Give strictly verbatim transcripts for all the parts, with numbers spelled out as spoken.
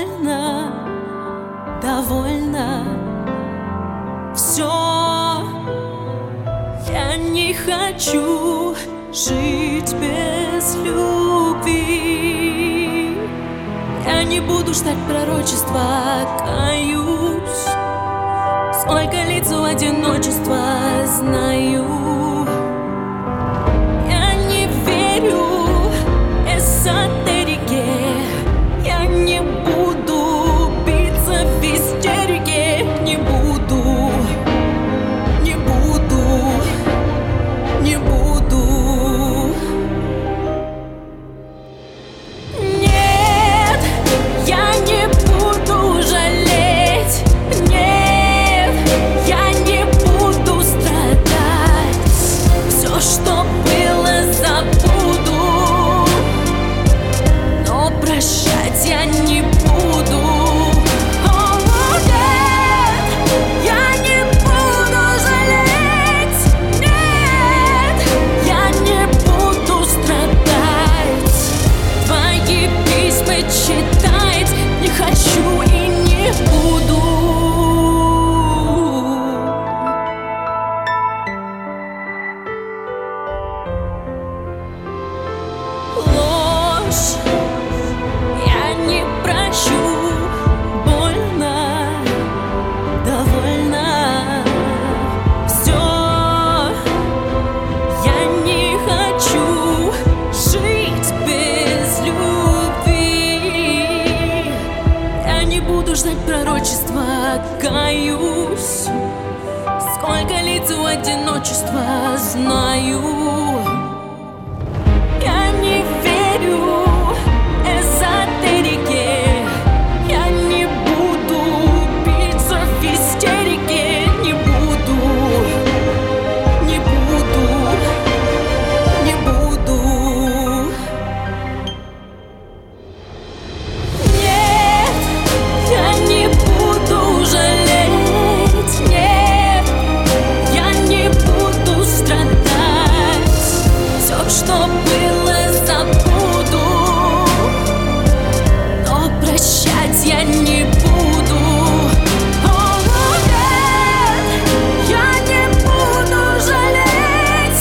больно, довольно. Все, я не хочу жить без любви. Я не буду ждать пророчества, каюсь. Сколько лицу одиночества знаю. Я не верю эзотерике. Я не буду биться в истерике. Не буду, не буду, не буду. Нет, я не буду жалеть. Нет, я не буду страдать. Все, что было, забуду. Но прощать я не буду. О, нет, я не буду жалеть. Нет, я не буду страдать. Твои письма читать не хочу и не буду. Ложь я не прощу. Больно, довольно. Все, я не хочу жить без любви. Я не буду ждать пророчества, каюсь. Сколько лицу одиночества знаю. Я не верю эзотерике. Я не буду биться в истерике. Не буду, не буду, не буду. Нет, я не буду жалеть. Нет, я не буду страдать. Все, что было, забуду. Но прощать я не буду. О, нет, я не буду жалеть.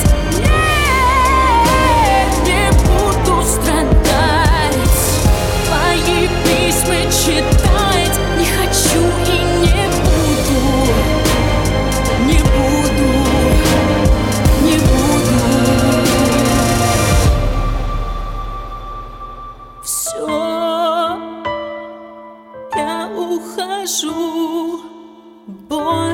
Нет, не буду страдать. Твои письма читать не хочу и не буду. Не буду, не буду. Все, я ухожу. Боль